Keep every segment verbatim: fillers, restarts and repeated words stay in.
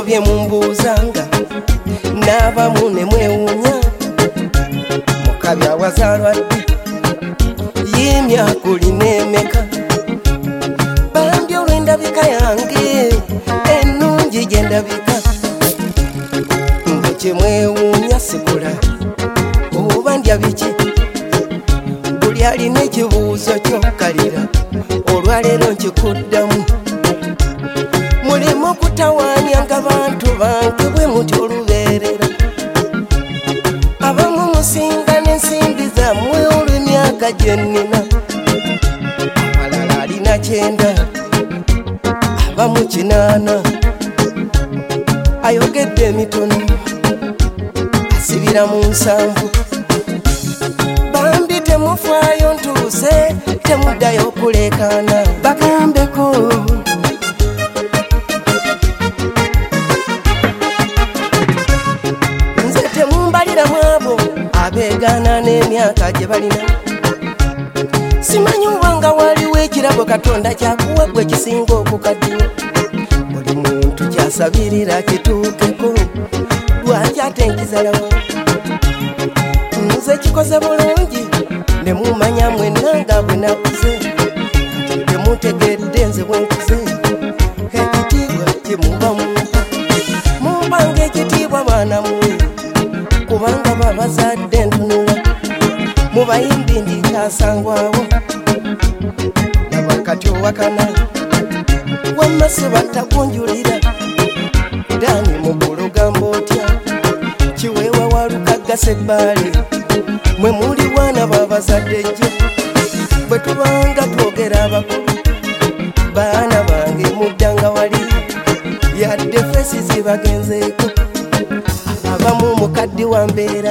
bye mumbuzanga n'abamu ne mwewunya mukabya wazalwa ddi y'emyaka olina emeka bambi olw'endabika yange ennungi gye ndabika mbu kye mwewunya sikula oba ndya biki buli alina ekibuuzo kyokkalira olwaleero nkikuddamu mulimu okutawaanya nga bantu bange bwe muti olubeerera abamu musinga n'ensimbi zammwe olw'emyaka gye nnina abalala alina kyenda abamu kinaana ayogedde emitono asibira mu nsanvu bambi temufaayo ntuuse temuddayo okuleekaana bagambeko nze temumbaliramu abo abeegaana n'emyaka gye balina simanyi oba nga waliwo ekirabo Katonda kyakuwa gwe kisinga okukaddiwa buli muntu kyasabirira kituukeko lwaki ate nkizalawa nze kikoze bulungi ne mumanya mwenna nga bwe nakuze kati temutegedde nze bwe nkuze ekitiibwa kimuba mumpa mumpanga ekitiibwa baana mmwe kubanga babazadde ntunula mu bayimbi ndikasangwawo laba kati owakana wamma se battakunjulira dani mu bulugamba otya kiweewa walukagasa ebbaale mwe muli bwana babazadde gye bwe tubanga twogera abakulu baana bange muddanga wali yadde fesi zibagenzeeko abamu mukaddi wa mbeera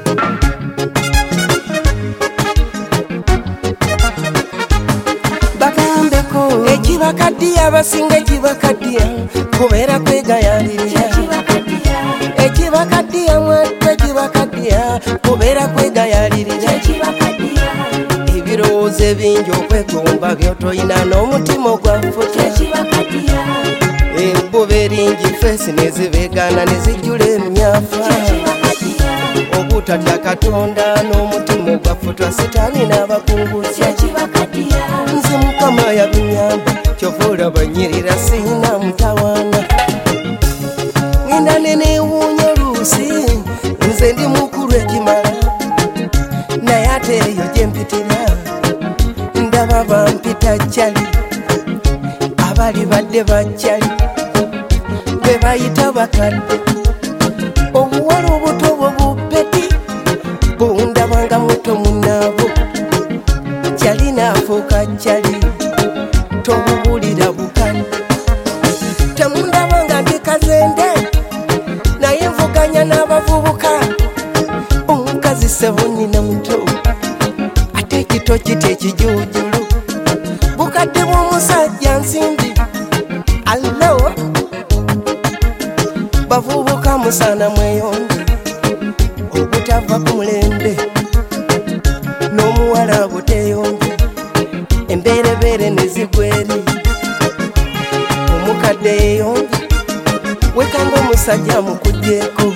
bagambeko ekibakaddiya abasinga ekibakaddiya kubeera kwegayalirira ekibakaddiya mwattu ekibakaddiya kubeera kwegayalirira ebirowoozo ebingi okwekumba byotoyina n'omutima ogwafuta enkuba eringi feesi nezibeegaana nezijjula emyafa obutatya Katonda n'omutima ogwafutwa sitaani n'abakunguzi nze Mukama yabinyamba kyova olaba nnyirira siyina mutawaana ngenda neneewuunya oluusi nze ndi mukulu ekimala naye ate eyo gye mpitira ndaba bampita jjali abali badde bajjali be bayita bakadde obuwala obuto bwo bupeti bundabanga muto munaabo jjali naafuuka jjali tobubulira bukadde temundabanga ndi kazende naye nvuganya n'abavubuka omukazi sebunina muto ate ekito kiti ekijuujulu bukadde bw'omusajja nsimbi allo bavubuka musaana mweyonde obutava ku mulembe n'omuwala buteyonde emberebeere ne zigweri omukadde yeyonde wekanga omusajja mukugjeeko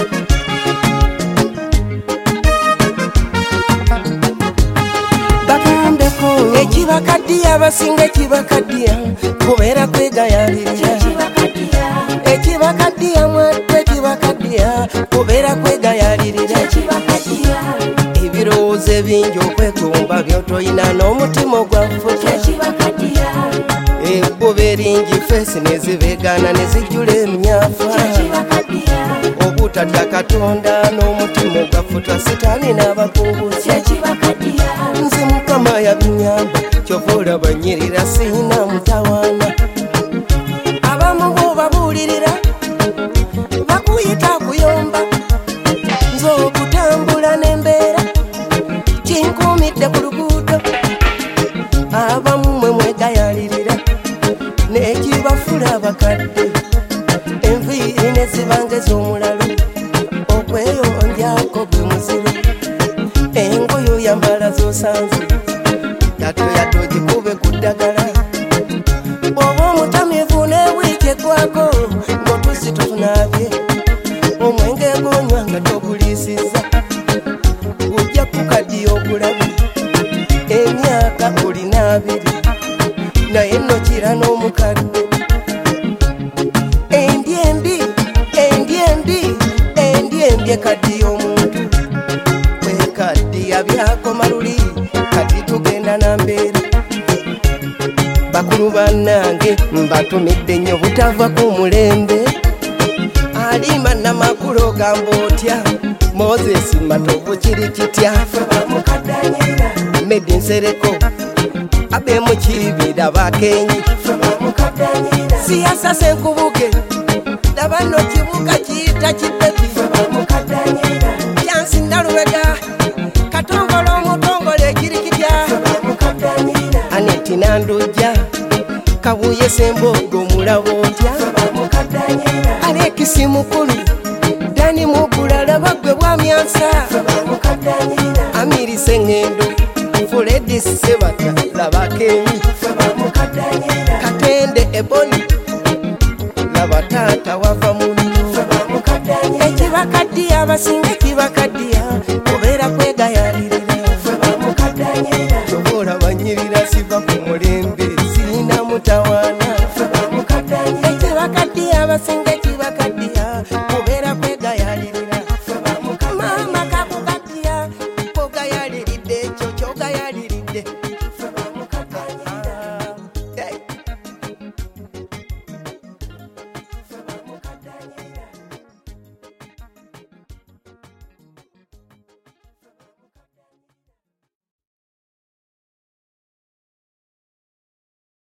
bagambeko ekibakaddiya abasinga ekibakaddiya kubeera kwegayalirira ekibakaddiya mwattu ekibakaddiya kubeera kwegayalirira ebirowoozo ebingi okwekumba byotoyina n'omutima ogwafuta enkuba eringi feesi nezibeegaana nezijjula emyafa obutatya Katonda n'omutima ogwafutwa sitaani n'abakunguzi nze Mukama yabinyamba kyova olaba nnyirira siyina mutawaana abamu bw'obabuulirira bakuyita kuyomba nze okutambula n'embeera kinkuumidde ku luguudo abamu mwe mwegayalirira n'ekibafula abakadde enviiri ne zibanga ez'omulalo okweyondyako gwe muzibu engoye oyambala z'osanze yatoyadde ogikube ku ddagala oba omutamivu n'ewiiki eggwako ng'otusi tufuna gulabi emyaka olina abiri naye nokira n'omukadde endi embi endi embi endi embi ekaddi y'omuntu kwekaddi yabyakoma luli kati tugenda na mbeera bakulu bannange mbatumidde nnyo butava ku mulembe alima namakulu ogamba otya Moses matovu kiri kitya Medi Nsereko abe mukibira bakenyi siyasa senkubuke labano kibuka kiyita kipepi kyansi ndalubega katongolo omutongole kiri kitya Aneti Nandujja kabuye sembogo mulabo otya Alekisi mukulu Dani mugulala bagwe bwamyansa Amiri Sengendo Fuledi Sebata labakenyi Katende Eboni labatata wava munno ekibakaddi abasinga kibakaddi